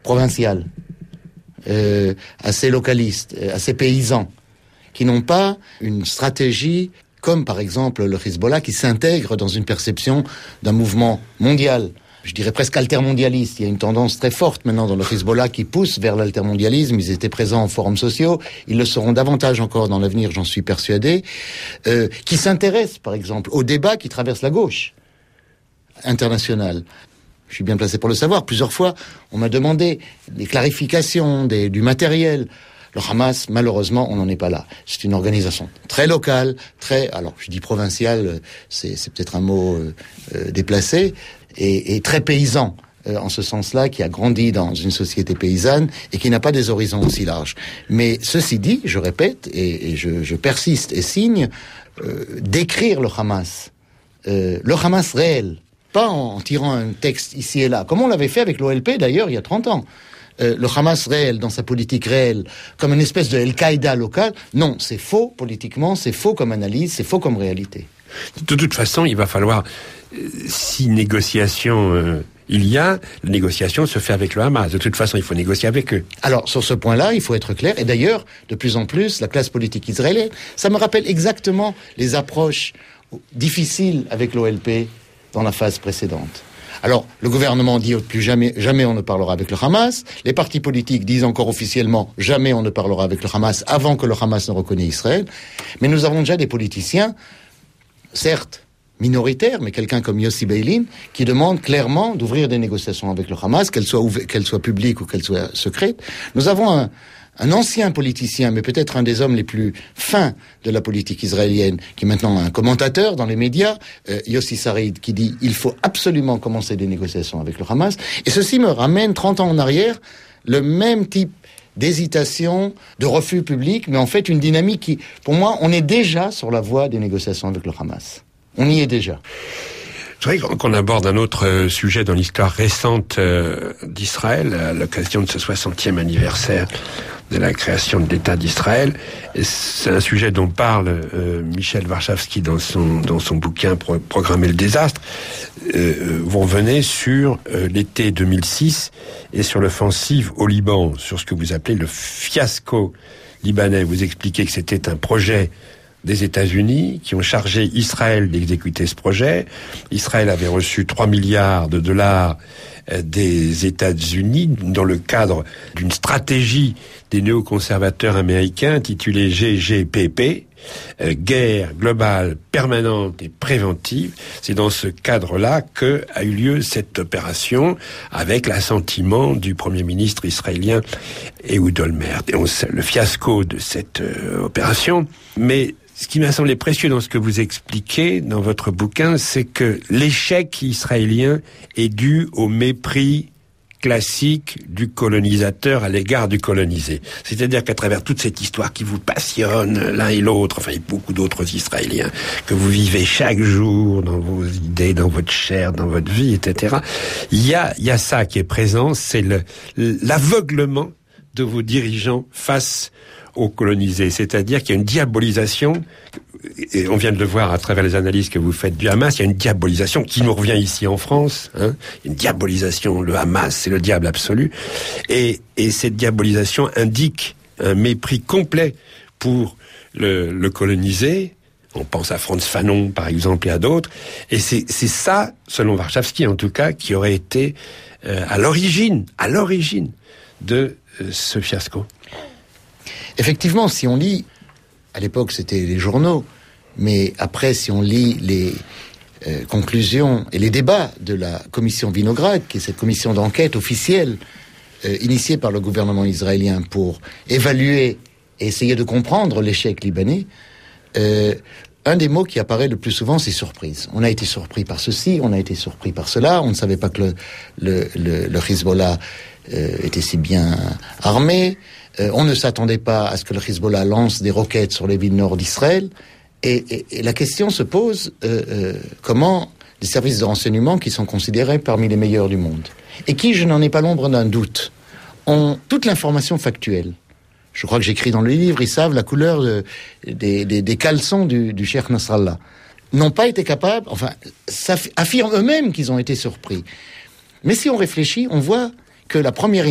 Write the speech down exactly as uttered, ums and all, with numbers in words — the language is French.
provincial, euh, assez localiste, assez paysan, qui n'ont pas une stratégie comme par exemple le Hezbollah qui s'intègre dans une perception d'un mouvement mondial. Je dirais presque altermondialiste. Il y a une tendance très forte maintenant dans le Hezbollah qui pousse vers l'altermondialisme. Ils étaient présents en forums sociaux. Ils le seront davantage encore dans l'avenir, j'en suis persuadé. Euh, qui s'intéressent, par exemple, au débat qui traverse la gauche internationale. Je suis bien placé pour le savoir. Plusieurs fois, on m'a demandé des clarifications, des, du matériel. Le Hamas, malheureusement, on n'en est pas là. C'est une organisation très locale, très... Alors, je dis provinciale, c'est, c'est peut-être un mot euh, euh, déplacé, et, et très paysan, euh, en ce sens-là, qui a grandi dans une société paysanne et qui n'a pas des horizons aussi larges. Mais ceci dit, je répète, et, et je, je persiste et signe, euh, d'écrire le Hamas, euh, le Hamas réel, pas en, en tirant un texte ici et là, comme on l'avait fait avec l'O L P d'ailleurs il y a trente ans. Euh, le Hamas réel, dans sa politique réelle, comme une espèce de Al-Qaïda local, non, c'est faux politiquement, c'est faux comme analyse, c'est faux comme réalité. De toute façon, il va falloir, euh, si négociation euh, il y a, la négociation se fait avec le Hamas. De toute façon, il faut négocier avec eux. Alors, sur ce point-là, il faut être clair, et d'ailleurs, de plus en plus, la classe politique israélienne, ça me rappelle exactement les approches difficiles avec l'O L P dans la phase précédente. Alors, le gouvernement dit plus jamais, jamais on ne parlera avec le Hamas. Les partis politiques disent encore officiellement jamais on ne parlera avec le Hamas avant que le Hamas ne reconnaisse Israël. Mais nous avons déjà des politiciens, certes minoritaires, mais quelqu'un comme Yossi Beilin, qui demande clairement d'ouvrir des négociations avec le Hamas, qu'elles soient, ouv- qu'elles soient publiques ou qu'elles soient secrètes. Nous avons un, un ancien politicien, mais peut-être un des hommes les plus fins de la politique israélienne, qui est maintenant un commentateur dans les médias, euh, Yossi Sarid, qui dit « il faut absolument commencer des négociations avec le Hamas ». Et ceci me ramène trente ans en arrière, le même type d'hésitation, de refus public, mais en fait une dynamique qui, pour moi, on est déjà sur la voie des négociations avec le Hamas. On y est déjà. Je voudrais qu'on aborde un autre sujet dans l'histoire récente d'Israël, à l'occasion de ce soixantième anniversaire de la création de l'État d'Israël. Et c'est un sujet dont parle euh, Michel Warschawski dans son dans son bouquin Pro- Programmer le désastre. Euh, vous revenez sur euh, l'été deux mille six et sur l'offensive au Liban, sur ce que vous appelez le fiasco libanais. Vous expliquez que c'était un projet des États-Unis qui ont chargé Israël d'exécuter ce projet. Israël avait reçu trois milliards de dollars des États-Unis dans le cadre d'une stratégie des néoconservateurs américains intitulée G G P P, euh, guerre globale permanente et préventive. C'est dans ce cadre-là que a eu lieu cette opération avec l'assentiment du Premier ministre israélien Ehud Olmert. Et on sait le fiasco de cette euh, opération, mais ce qui m'a semblé précieux dans ce que vous expliquez dans votre bouquin, c'est que l'échec israélien est dû au mépris classique du colonisateur à l'égard du colonisé. C'est-à-dire qu'à travers toute cette histoire qui vous passionne l'un et l'autre, enfin, il y a beaucoup d'autres Israéliens que vous vivez chaque jour dans vos idées, dans votre chair, dans votre vie, et cetera. Il y a, il y a ça qui est présent, c'est le, l'aveuglement de vos dirigeants face aux colonisés, c'est-à-dire qu'il y a une diabolisation, et on vient de le voir à travers les analyses que vous faites du Hamas, il y a une diabolisation qui nous revient ici en France, hein, une diabolisation, le Hamas, c'est le diable absolu, et, et cette diabolisation indique un mépris complet pour le, le colonisé. On pense à Frantz Fanon, par exemple, et à d'autres, et c'est, c'est ça, selon Warschawski en tout cas, qui aurait été euh, à l'origine, à l'origine de euh, ce fiasco. Effectivement, si on lit, à l'époque c'était les journaux, mais après si on lit les euh, conclusions et les débats de la commission Vinograd, qui est cette commission d'enquête officielle euh, initiée par le gouvernement israélien pour évaluer et essayer de comprendre l'échec libanais, euh, un des mots qui apparaît le plus souvent, c'est surprise. On a été surpris par ceci, on a été surpris par cela, on ne savait pas que le, le, le, le Hezbollah euh, était si bien armé. Euh, on ne s'attendait pas à ce que le Hezbollah lance des roquettes sur les villes nord d'Israël. Et, et, et la question se pose, euh, euh, comment les services de renseignement, qui sont considérés parmi les meilleurs du monde, et qui, je n'en ai pas l'ombre d'un doute, ont toute l'information factuelle. Je crois que j'écris dans le livre, ils savent la couleur de, des, des, des caleçons du, du Cheikh Nasrallah. N'ont pas été capables, enfin, affirment eux-mêmes qu'ils ont été surpris. Mais si on réfléchit, on voit que la première